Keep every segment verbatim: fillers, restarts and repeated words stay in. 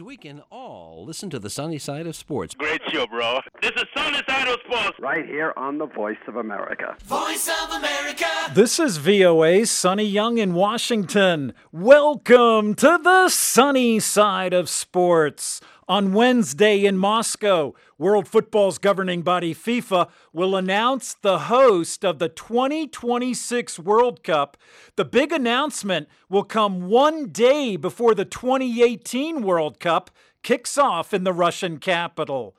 means we can all listen to the sunny side of sports. Great show, bro. This is Sunny Side of Sports. Right here on the Voice of America. Voice of America. This is V O A's Sonny Young in Washington. Welcome to the sunny side of sports. On Wednesday in Moscow, World Football's governing body FIFA will announce the host of the twenty twenty-six World Cup. The big announcement will come one day before the twenty eighteen World Cup kicks off in the Russian capital.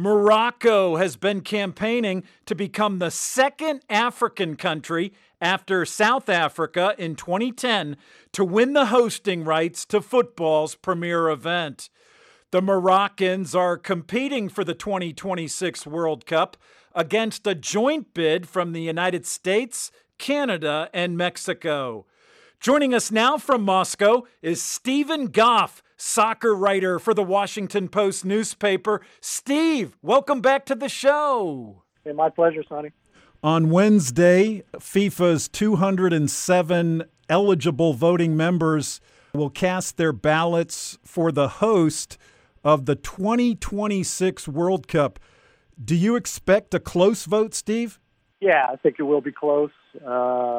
Morocco has been campaigning to become the second African country after South Africa in twenty ten to win the hosting rights to football's premier event. The Moroccans are competing for the twenty twenty-six World Cup against a joint bid from the United States, Canada, and Mexico. Joining us now from Moscow is Stephen Goff, soccer writer for the Washington Post newspaper. Steve, welcome back to the show. Hey, my pleasure, Sonny. On Wednesday, FIFA's two hundred seven eligible voting members will cast their ballots for the host of the twenty twenty-six World Cup. Do you expect a close vote, Steve? Yeah, I think it will be close. Uh,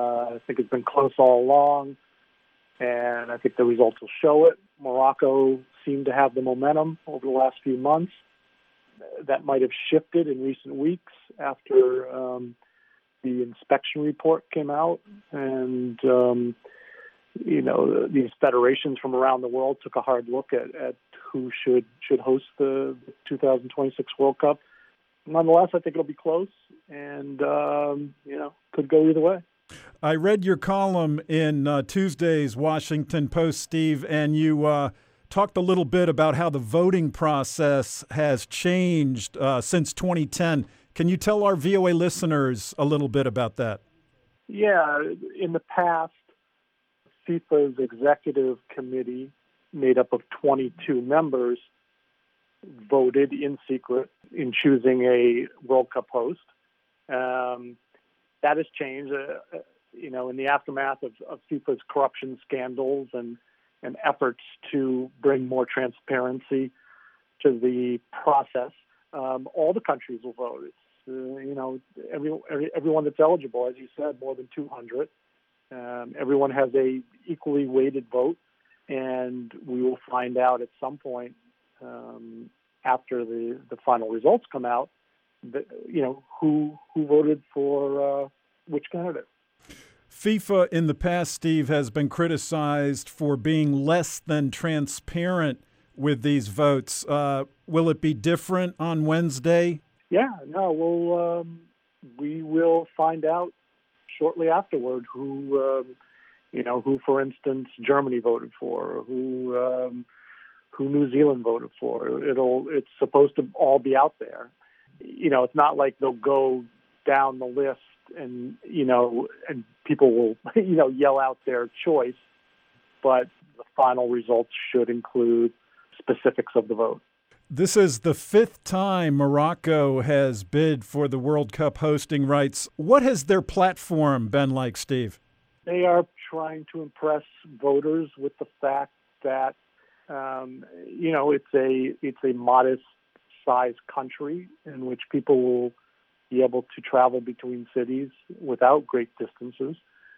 I think it's been close all along, and I think the results will show it. Morocco seemed to have the momentum over the last few months. That might have shifted in recent weeks after um, the inspection report came out, and um, you know, these federations from around the world took a hard look at, at who should should host the two thousand twenty-six World Cup. Nonetheless, I think it'll be close, and um, you know, could go either way. I read your column in uh, Tuesday's Washington Post, Steve, and you uh, talked a little bit about how the voting process has changed uh, since twenty ten. Can you tell our V O A listeners a little bit about that? Yeah, in the past, FIFA's executive committee, made up of twenty-two members, voted in secret in choosing a World Cup host. Um, that has changed, uh, you know, in the aftermath of, of FIFA's corruption scandals and, and efforts to bring more transparency to the process. Um, all the countries will vote. It's, uh, you know, every, every, everyone that's eligible, as you said, more than two hundred. Um, everyone has a equally weighted vote, and we will find out at some point um, after the, the final results come out, that, you know, who who voted for uh, which candidate. FIFA in the past, Steve, has been criticized for being less than transparent with these votes. Uh, will it be different on Wednesday? Yeah, no, we'll um, we will find out shortly afterward who, um, you know, who, for instance, Germany voted for, who um, who New Zealand voted for. It'll it's supposed to all be out there. You know, it's not like they'll go down the list and, you know, and people will, you know, yell out their choice, but the final results should include specifics of the vote. This is the fifth time Morocco has bid for the World Cup hosting rights. What has their platform been like, Steve? They are trying to impress voters with the fact that, um, you know, it's a it's a modest-sized country in which people will be able to travel between cities without great distances.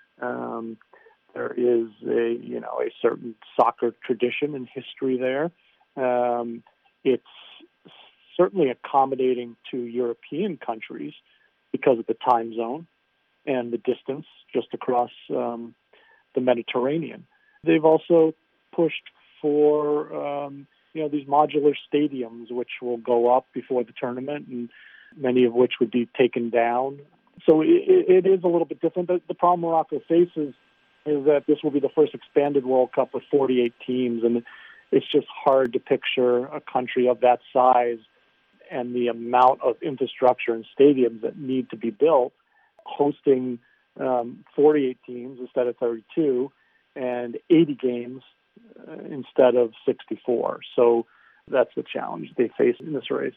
Um, there is a you know a certain soccer tradition and history there. Um, it's certainly accommodating to European countries because of the time zone and the distance just across um, the Mediterranean. They've also pushed for um, you know these modular stadiums, which will go up before the tournament, and many of which would be taken down. So it, it is a little bit different. The, the problem Morocco faces is that this will be the first expanded World Cup with forty-eight teams, and it's just hard to picture a country of that size and the amount of infrastructure and stadiums that need to be built hosting um, forty-eight teams instead of thirty-two and eighty games uh, instead of sixty-four. So that's the challenge they face in this race.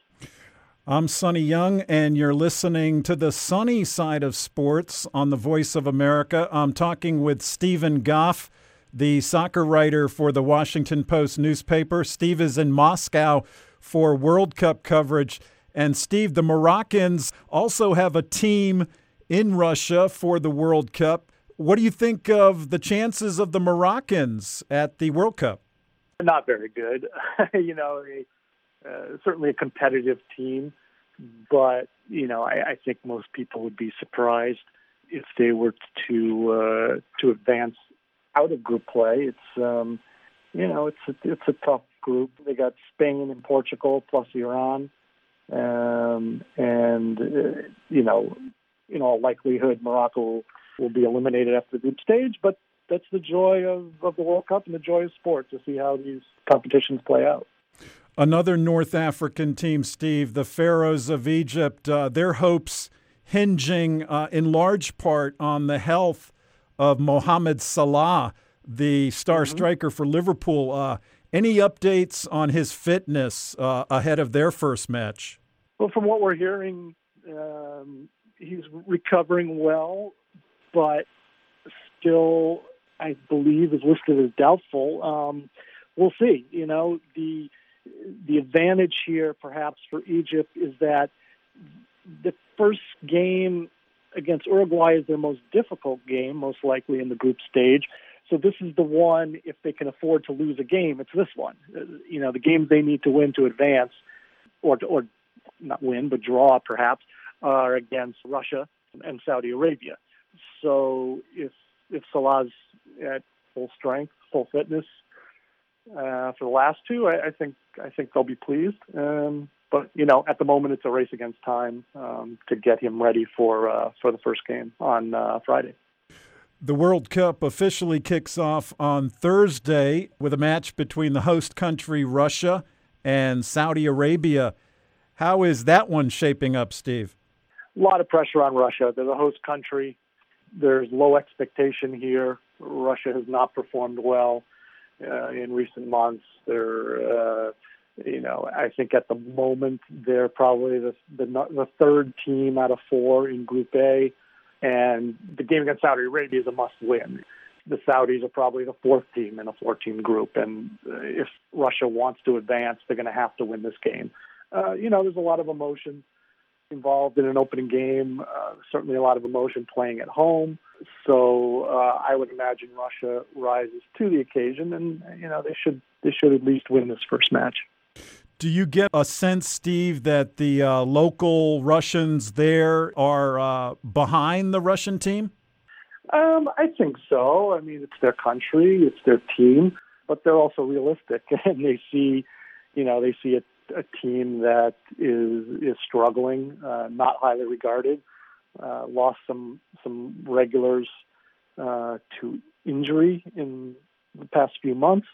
I'm Sonny Young, and you're listening to the sunny side of sports on the Voice of America. I'm talking with Stephen Goff, the soccer writer for the Washington Post newspaper. Steve is in Moscow for World Cup coverage. And Steve, the Moroccans also have a team in Russia for the World Cup. What do you think of the chances of the Moroccans at the World Cup? Not very good. you know, a, uh, certainly a competitive team, but, you know, I, I think most people would be surprised if they were to uh, to advance out of group play. It's, um, you know, it's a, it's a tough group. They got Spain and Portugal plus Iran. Um, and, uh, you know, in all likelihood, Morocco will be eliminated after the group stage, but that's the joy of, of the World Cup and the joy of sport, to see how these competitions play out. Another North African team, Steve, the Pharaohs of Egypt, uh, their hopes hinging uh, in large part on the health of Mohamed Salah, the star mm-hmm. striker for Liverpool. Uh, any updates on his fitness uh, ahead of their first match? Well, from what we're hearing, um, he's recovering well, but still, I believe, is listed as doubtful. Um, we'll see. You know, the the advantage here, perhaps, for Egypt is that the first game against Uruguay is their most difficult game, most likely in the group stage. So this is the one, if they can afford to lose a game, it's this one. You know, the games they need to win to advance, or to, or not win, but draw perhaps, are against Russia and Saudi Arabia. So if if Salah's at full strength, full fitness uh, for the last two, I, I think I think they'll be pleased. Um, but you know, at the moment, it's a race against time um, to get him ready for uh, for the first game on uh, Friday. The World Cup officially kicks off on Thursday with a match between the host country, Russia, and Saudi Arabia. How is that one shaping up, Steve? A lot of pressure on Russia. They're the host country. There's low expectation here. Russia has not performed well uh, in recent months. They're, uh, you know, I think at the moment they're probably the, the the third team out of four in Group A. And the game against Saudi Arabia is a must-win. The Saudis are probably the fourth team in a four-team group, and if Russia wants to advance, they're going to have to win this game. Uh, you know, there's a lot of emotion involved in an opening game, uh, certainly a lot of emotion playing at home. So uh, I would imagine Russia rises to the occasion, and, you know, they should they should at least win this first match. Do you get a sense, Steve, that the uh, local Russians there are uh, behind the Russian team? Um, I think so. I mean, it's their country, it's their team, but they're also realistic, and they see, you know, they see a, a team that is is struggling, uh, not highly regarded, uh, lost some some regulars uh, to injury in the past few months.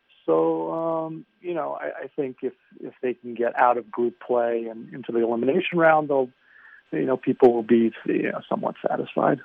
So, um, you know, I, I think if, if they can get out of group play and into the elimination round, they'll, you know, people will be you know, somewhat satisfied.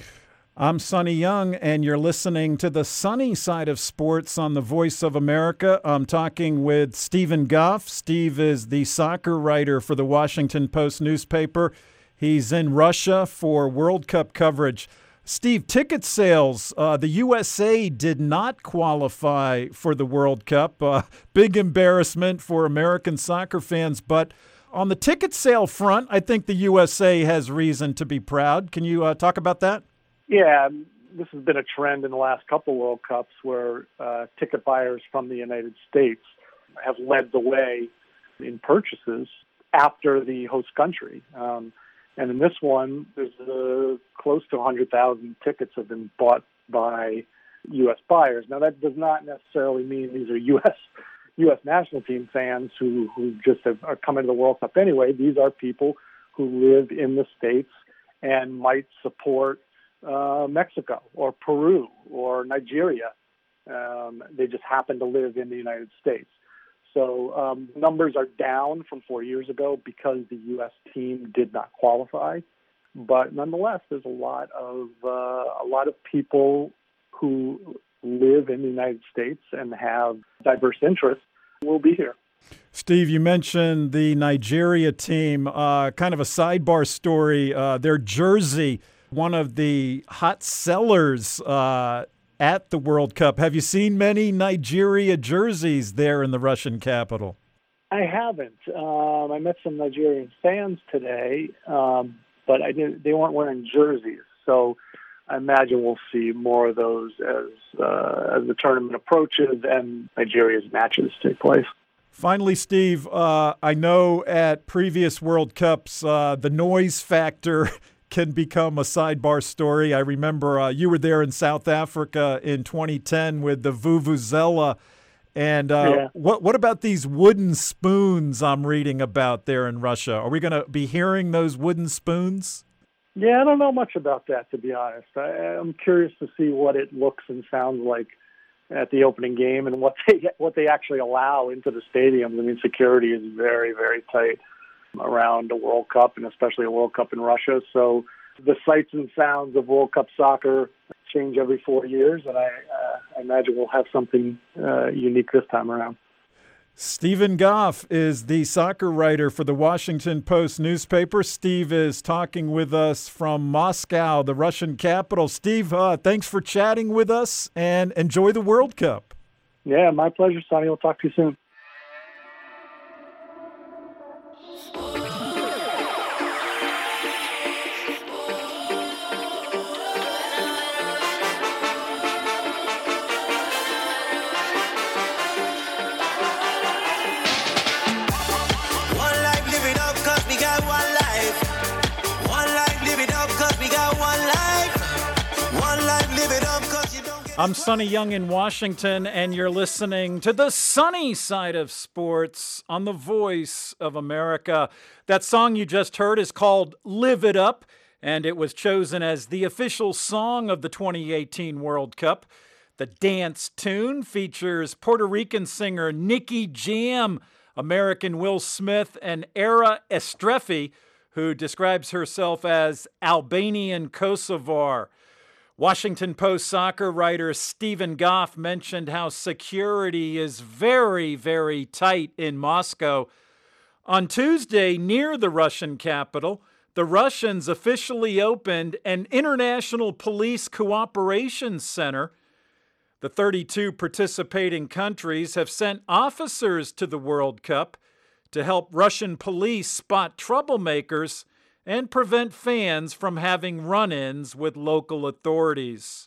I'm Sonny Young, and you're listening to the sunny side of sports on the Voice of America. I'm talking with Stephen Goff. Steve is the soccer writer for the Washington Post newspaper. He's in Russia for World Cup coverage. Steve, ticket sales, uh, the U S A did not qualify for the World Cup. Uh, big embarrassment for American soccer fans. But on the ticket sale front, I think the U S A has reason to be proud. Can you uh, talk about that? Yeah, this has been a trend in the last couple World Cups where uh, ticket buyers from the United States have led the way in purchases after the host country. Um, And in this one, there's uh, close to one hundred thousand tickets have been bought by U S buyers. Now, that does not necessarily mean these are U S U S national team fans who, who just have, are coming to the World Cup anyway. These are people who live in the States and might support uh, Mexico or Peru or Nigeria. Um, they just happen to live in the United States. So um, numbers are down from four years ago because the U S team did not qualify. But nonetheless, there's a lot of uh, a lot of people who live in the United States and have diverse interests will be here. Steve, you mentioned the Nigeria team. Uh, kind of a sidebar story. Uh, their jersey, one of the hot sellers uh, at the World Cup. Have you seen many Nigeria jerseys there in the Russian capital? I haven't. Um, I met some Nigerian fans today, um, but I didn't. They weren't wearing jerseys, so I imagine we'll see more of those as uh, as the tournament approaches and Nigeria's matches take place. Finally, Steve, uh, I know at previous World Cups uh, the noise factor can become a sidebar story. I remember uh, you were there in South Africa in twenty ten with the Vuvuzela. And uh, yeah. what what about these wooden spoons I'm reading about there in Russia? Are we going to be hearing those wooden spoons? Yeah, I don't know much about that, to be honest. I, I'm curious to see what it looks and sounds like at the opening game and what they what they actually allow into the stadiums. I mean, security is very, very tight around a World Cup, and especially a World Cup in Russia. So the sights and sounds of World Cup soccer change every four years, and I, uh, I imagine we'll have something uh, unique this time around. Stephen Goff is the soccer writer for the Washington Post newspaper. Steve is talking with us from Moscow, the Russian capital. Steve, uh, thanks for chatting with us, and enjoy the World Cup. Yeah, my pleasure, Sonny. We'll talk to you soon. I'm Sonny Young in Washington, and you're listening to the sunny side of sports on the Voice of America. That song you just heard is called Live It Up, and it was chosen as the official song of the twenty eighteen World Cup. The dance tune features Puerto Rican singer Nicky Jam, American Will Smith, and Era Estrefi, who describes herself as Albanian Kosovar. Washington Post soccer writer Stephen Goff mentioned how security is very, very tight in Moscow. On Tuesday, near the Russian capital, the Russians officially opened an international police cooperation center. The thirty-two participating countries have sent officers to the World Cup to help Russian police spot troublemakers and prevent fans from having run-ins with local authorities.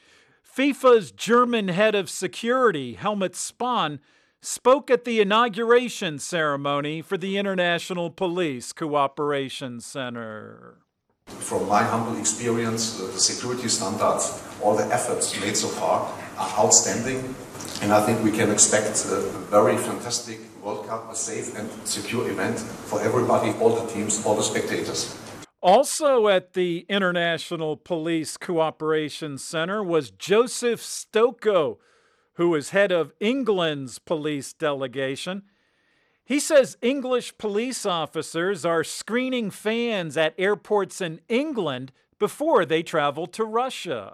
FIFA's German head of security, Helmut Spahn, spoke at the inauguration ceremony for the International Police Cooperation Center. From my humble experience, the security standards, all the efforts made so far are outstanding, and I think we can expect a very fantastic World Cup, a safe and secure event for everybody, all the teams, all the spectators. Also at the International Police Cooperation Center was Joseph Stoko, who is head of England's police delegation. He says English police officers are screening fans at airports in England before they travel to Russia.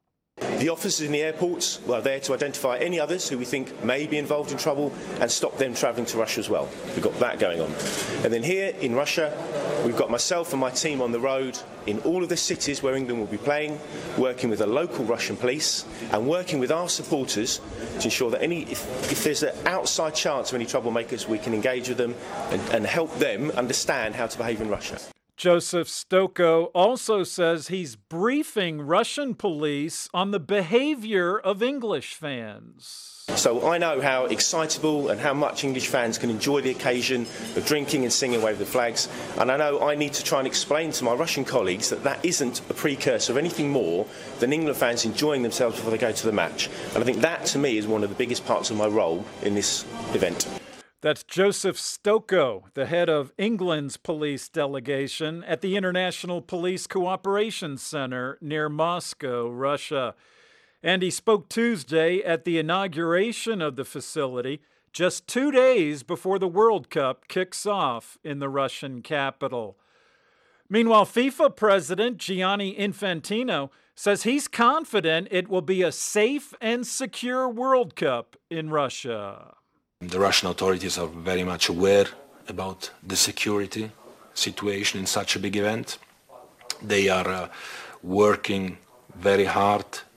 The officers in the airports are there to identify any others who we think may be involved in trouble and stop them travelling to Russia as well. We've got that going on. And then here in Russia, we've got myself and my team on the road in all of the cities where England will be playing, working with the local Russian police and working with our supporters to ensure that any, if, if there's an outside chance of any troublemakers, we can engage with them and, and help them understand how to behave in Russia. Joseph Stoko also says he's briefing Russian police on the behavior of English fans. So I know how excitable and how much English fans can enjoy the occasion of drinking and singing away with the flags. And I know I need to try and explain to my Russian colleagues that that isn't a precursor of anything more than England fans enjoying themselves before they go to the match. And I think that, to me, is one of the biggest parts of my role in this event. That's Joseph Stoko, the head of England's police delegation at the International Police Cooperation Center near Moscow, Russia. And he spoke Tuesday at the inauguration of the facility, just two days before the World Cup kicks off in the Russian capital. Meanwhile, FIFA President Gianni Infantino says he's confident it will be a safe and secure World Cup in Russia. The Russian authorities are very much aware about the security situation in such a big event. They are uh, working very hard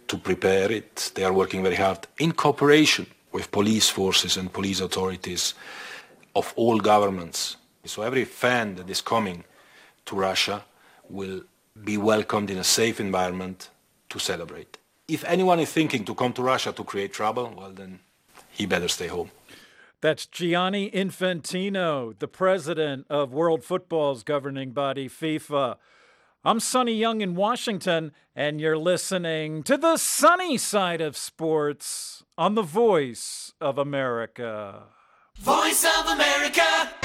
to prepare it. They are working very hard in cooperation with police forces and police authorities of all governments. So every fan that is coming to Russia will be welcomed in a safe environment to celebrate. If anyone is thinking to come to Russia to create trouble, well then he better stay home. That's Gianni Infantino, the president of World Football's governing body, FIFA. I'm Sonny Young in Washington, and you're listening to the sunny side of sports on the Voice of America. Voice of America.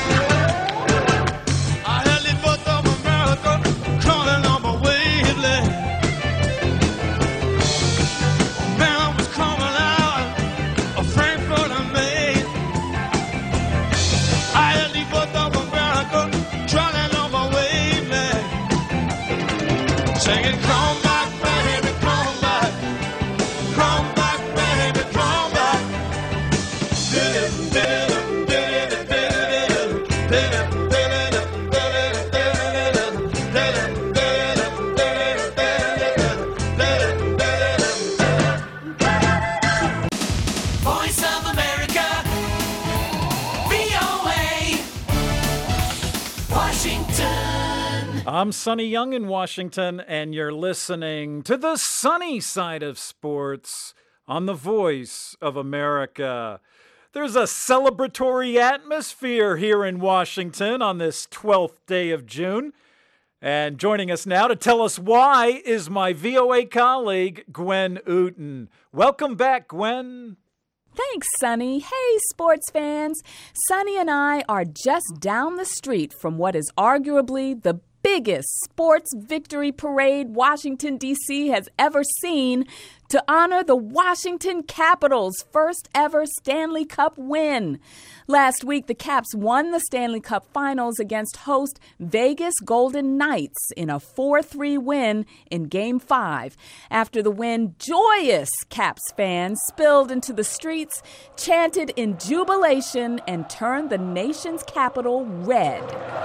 I had the Voice of America calling on my wavelength. Man, I was coming out of Frankfurt and Maine. I had the Voice of America calling on my wavelength. Singing, come back, baby, come back. Come back, baby, come back. Did it, did it. I'm Sonny Young in Washington, and you're listening to the sunny side of sports on the Voice of America. There's a celebratory atmosphere here in Washington on this twelfth day of June. And joining us now to tell us why is my V O A colleague, Gwen Ooten. Welcome back, Gwen. Thanks, Sonny. Hey, sports fans. Sonny and I are just down the street from what is arguably the biggest sports victory parade Washington, D C has ever seen to honor the Washington Capitals' first ever Stanley Cup win. Last week, the Caps won the Stanley Cup Finals against host Vegas Golden Knights in a four three win in Game five. After the win, joyous Caps fans spilled into the streets, chanted in jubilation, and turned the nation's capital red.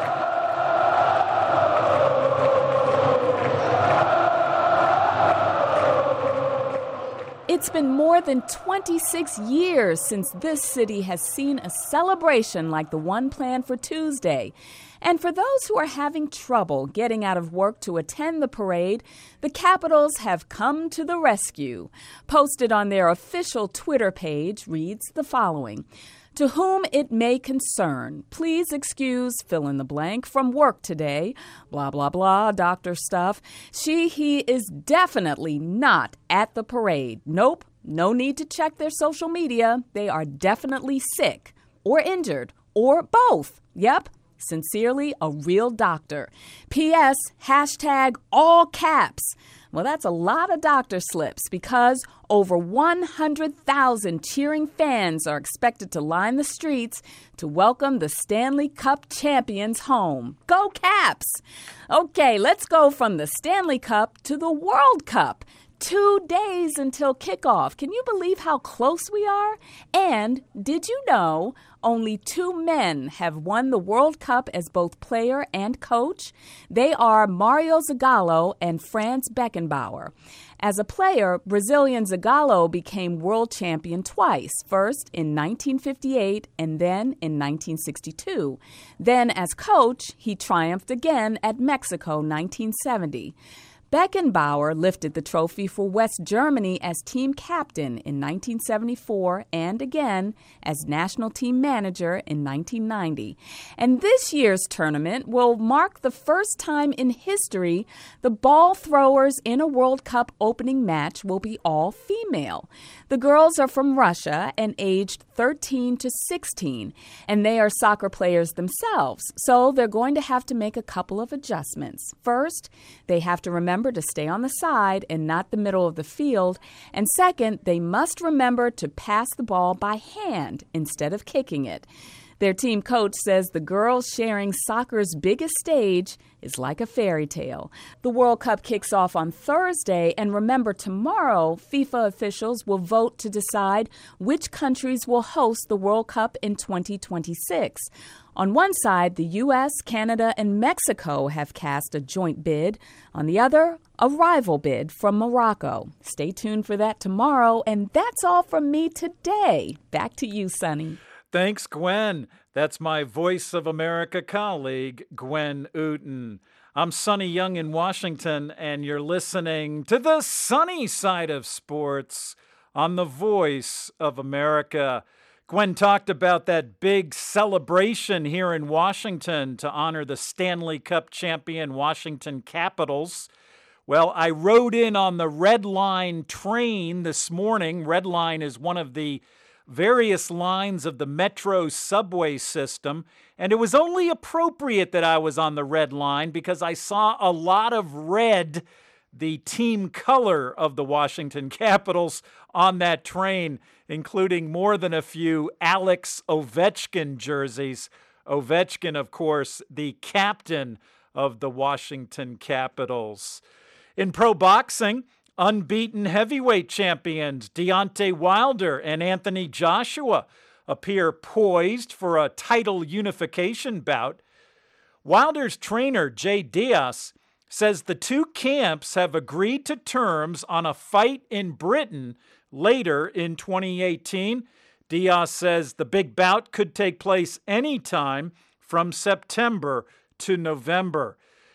It's been more than twenty-six years since this city has seen a celebration like the one planned for Tuesday. And for those who are having trouble getting out of work to attend the parade, the Capitals have come to the rescue. Posted on their official Twitter page reads the following. To whom it may concern, please excuse fill in the blank from work today, blah, blah, blah, doctor stuff. She, he is definitely not at the parade. Nope, no need to check their social media. They are definitely sick or injured or both. Yep, sincerely, a real doctor. P S, hashtag all caps. Well, that's a lot of doctor slips because over one hundred thousand cheering fans are expected to line the streets to welcome the Stanley Cup champions home. Go Caps! Okay, let's go from the Stanley Cup to the World Cup. Two days until kickoff. Can you believe how close we are? And did you know only two men have won the World Cup as both player and coach? They are Mario Zagallo and Franz Beckenbauer. As a player, Brazilian Zagallo became world champion twice, first in nineteen fifty-eight and then in nineteen sixty-two. Then as coach, he triumphed again at Mexico nineteen seventy. Beckenbauer lifted the trophy for West Germany as team captain in nineteen seventy-four and again as national team manager in nineteen ninety. And this year's tournament will mark the first time in history the ball throwers in a World Cup opening match will be all female. The girls are from Russia and aged thirteen to sixteen, and they are soccer players themselves, so they're going to have to make a couple of adjustments. First, they have to remember to stay on the side and not the middle of the field. And second, they must remember to pass the ball by hand instead of kicking it. Their team coach says the girls sharing soccer's biggest stage is like a fairy tale. The World Cup kicks off on Thursday, and remember, tomorrow, FIFA officials will vote to decide which countries will host the World Cup in twenty twenty-six. On one side, the U S, Canada, and Mexico have cast a joint bid. On the other, a rival bid from Morocco. Stay tuned for that tomorrow. And that's all from me today. Back to you, Sonny. Thanks, Gwen. That's my Voice of America colleague, Gwen Uten. I'm Sonny Young in Washington, and you're listening to the sunny side of sports on the Voice of America. Gwen talked about that big celebration here in Washington to honor the Stanley Cup champion Washington Capitals. Well, I rode in on the Red Line train this morning. Red Line is one of the various lines of the Metro subway system, and it was only appropriate that I was on the Red Line because I saw a lot of red, the team color of the Washington Capitals, on that train, including more than a few Alex Ovechkin jerseys. Ovechkin, of course, the captain of the Washington Capitals. In pro boxing, unbeaten heavyweight champions Deontay Wilder and Anthony Joshua appear poised for a title unification bout. Wilder's trainer, Jay Diaz, says the two camps have agreed to terms on a fight in Britain later in twenty eighteen. Diaz says the big bout could take place anytime from September to November.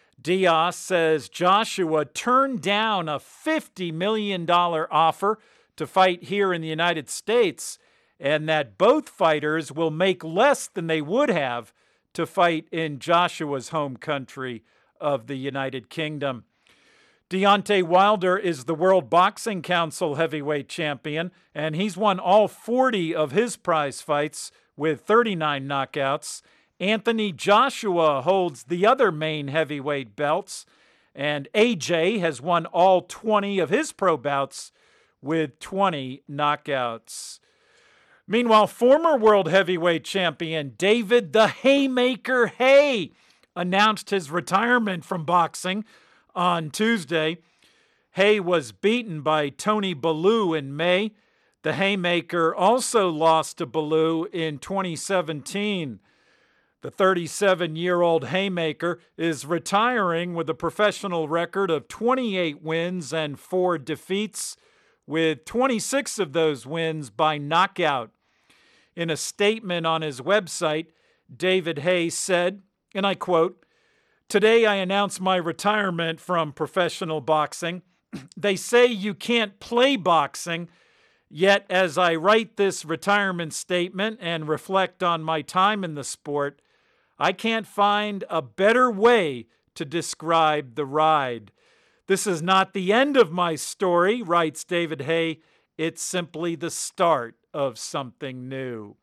Diaz says Joshua turned down a fifty million dollars offer to fight here in the United States, and that both fighters will make less than they would have to fight in Joshua's home country of the United Kingdom. Deontay Wilder is the World Boxing Council heavyweight champion, and he's won all forty of his prize fights with thirty-nine knockouts. Anthony Joshua holds the other main heavyweight belts, and A J has won all twenty of his pro bouts with twenty knockouts. Meanwhile, former world heavyweight champion David the Haymaker Haye announced his retirement from boxing on Tuesday. Haye was beaten by Tony Bellew in May. The Haymaker also lost to Bellew in twenty seventeen. The thirty-seven-year-old Haymaker is retiring with a professional record of twenty-eight wins and four defeats, with twenty-six of those wins by knockout. In a statement on his website, David Haye said, and I quote, "Today I announce my retirement from professional boxing. They say you can't play boxing, yet as I write this retirement statement and reflect on my time in the sport, I can't find a better way to describe the ride. This is not the end of my story," writes David Haye. "It's simply the start of something new."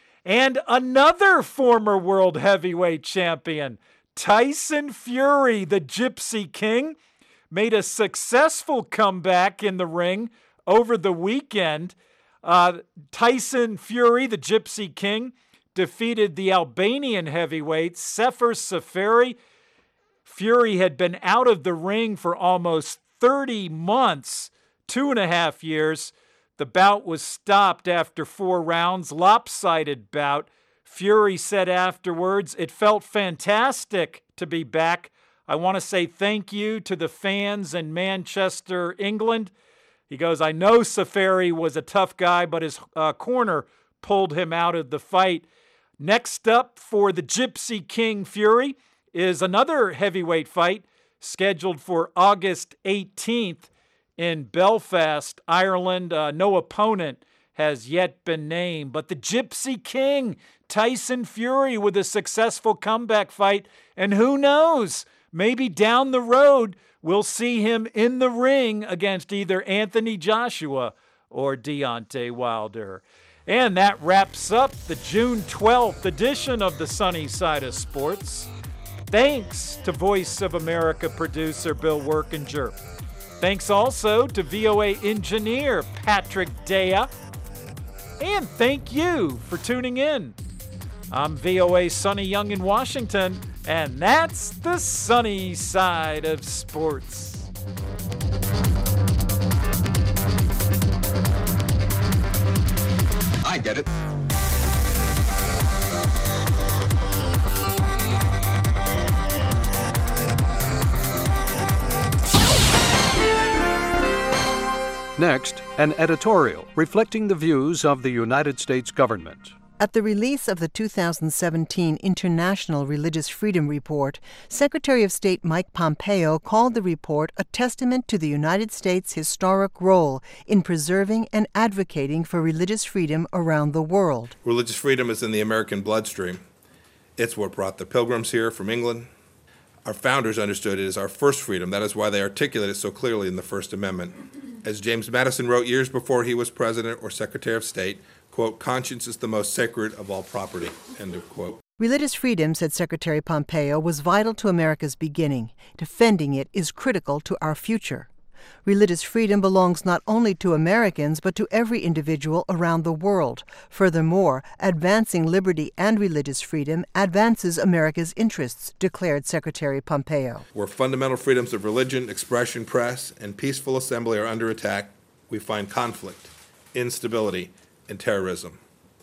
And another former world heavyweight champion, Tyson Fury, the Gypsy King, made a successful comeback in the ring over the weekend. Uh, Tyson Fury, the Gypsy King, defeated the Albanian heavyweight Sefer Seferi. Fury had been out of the ring for almost thirty months, two and a half years. The bout was stopped after four rounds, lopsided bout. Fury said afterwards, "It felt fantastic to be back. I want to say thank you to the fans in Manchester, England." He goes, "I know Seferi was a tough guy, but his uh, corner pulled him out of the fight." Next up for the Gypsy King Fury is another heavyweight fight scheduled for August eighteenth in Belfast, Ireland. Uh, no opponent has yet been named, but the Gypsy King, Tyson Fury, with a successful comeback fight, and who knows, maybe down the road we'll see him in the ring against either Anthony Joshua or Deontay Wilder. And that wraps up the June twelfth edition of the Sunny Side of Sports. Thanks to Voice of America producer Bill Workinger. Thanks also to V O A engineer Patrick Dea. And thank you for tuning in. I'm V O A Sonny Young in Washington, and that's the Sunny Side of Sports. I get it. Next, an editorial reflecting the views of the United States government. At the release of the two thousand seventeen International Religious Freedom Report, Secretary of State Mike Pompeo called the report a testament to the United States' historic role in preserving and advocating for religious freedom around the world. Religious freedom is in the American bloodstream. It's what brought the Pilgrims here from England. Our founders understood it as our first freedom. That is why they articulate it so clearly in the First Amendment. As James Madison wrote years before he was President or Secretary of State, quote, conscience is the most sacred of all property, end of quote. Religious freedom, said Secretary Pompeo, was vital to America's beginning. Defending it is critical to our future. Religious freedom belongs not only to Americans, but to every individual around the world. Furthermore, advancing liberty and religious freedom advances America's interests, declared Secretary Pompeo. Where fundamental freedoms of religion, expression, press, and peaceful assembly are under attack, we find conflict, instability, and terrorism.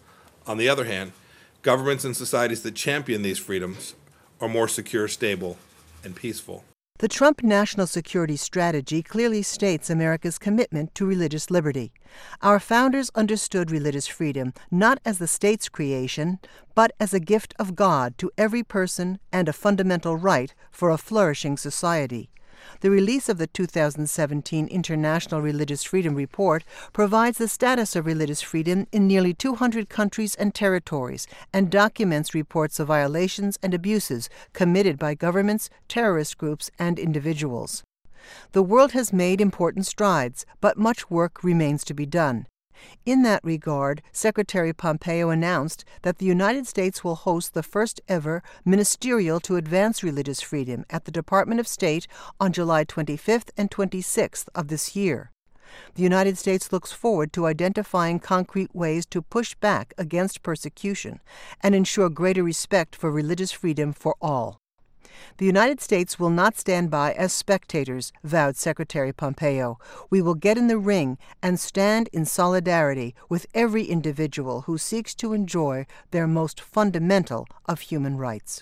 On the other hand, governments and societies that champion these freedoms are more secure, stable, and peaceful. The Trump national security strategy clearly states America's commitment to religious liberty. Our founders understood religious freedom not as the state's creation, but as a gift of God to every person and a fundamental right for a flourishing society. The release of the two thousand seventeen International Religious Freedom Report provides the status of religious freedom in nearly two hundred countries and territories and documents reports of violations and abuses committed by governments, terrorist groups, and individuals. The world has made important strides, but much work remains to be done. In that regard, Secretary Pompeo announced that the United States will host the first ever Ministerial to Advance Religious Freedom at the Department of State on July twenty-fifth and twenty-sixth of this year. The United States looks forward to identifying concrete ways to push back against persecution and ensure greater respect for religious freedom for all. The United States will not stand by as spectators, vowed Secretary Pompeo. We will get in the ring and stand in solidarity with every individual who seeks to enjoy their most fundamental of human rights.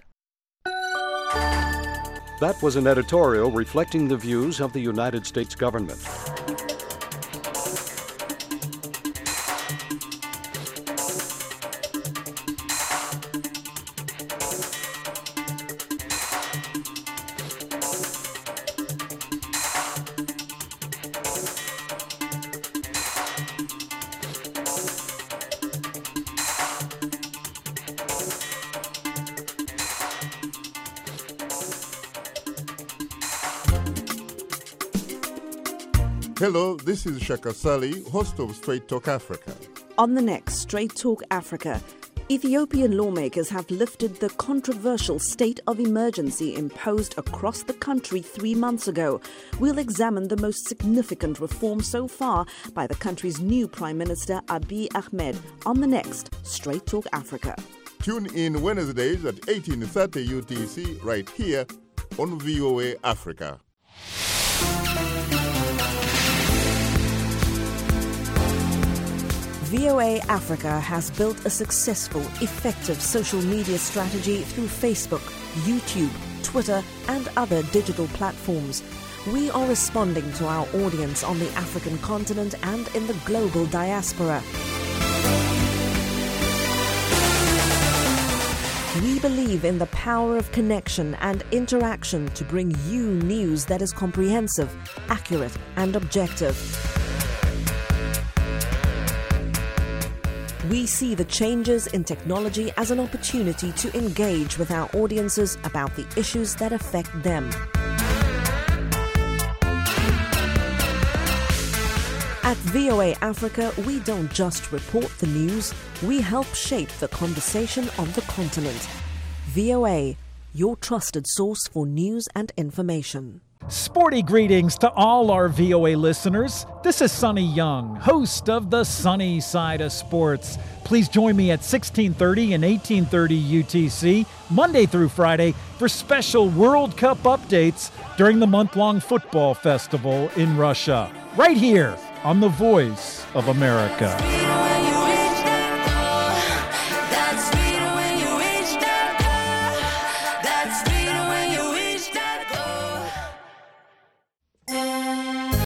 That was an editorial reflecting the views of the United States government. Hello, this is Shaka Sali, host of Straight Talk Africa. On the next Straight Talk Africa, Ethiopian lawmakers have lifted the controversial state of emergency imposed across the country three months ago. We'll examine the most significant reform so far by the country's new Prime Minister Abiy Ahmed on the next Straight Talk Africa. Tune in Wednesdays at eighteen thirty U T C right here on V O A Africa. V O A Africa has built a successful, effective social media strategy through Facebook, YouTube, Twitter, and other digital platforms. We are responding to our audience on the African continent and in the global diaspora. We believe in the power of connection and interaction to bring you news that is comprehensive, accurate, and objective. We see the changes in technology as an opportunity to engage with our audiences about the issues that affect them. At V O A Africa, we don't just report the news, we help shape the conversation on the continent. V O A, your trusted source for news and information. Sporty greetings to all our V O A listeners. This is Sonny Young, host of the Sunny Side of Sports. Please join me at sixteen thirty and eighteen thirty U T C, Monday through Friday, for special World Cup updates during the month-long football festival in Russia. Right here on The Voice of America.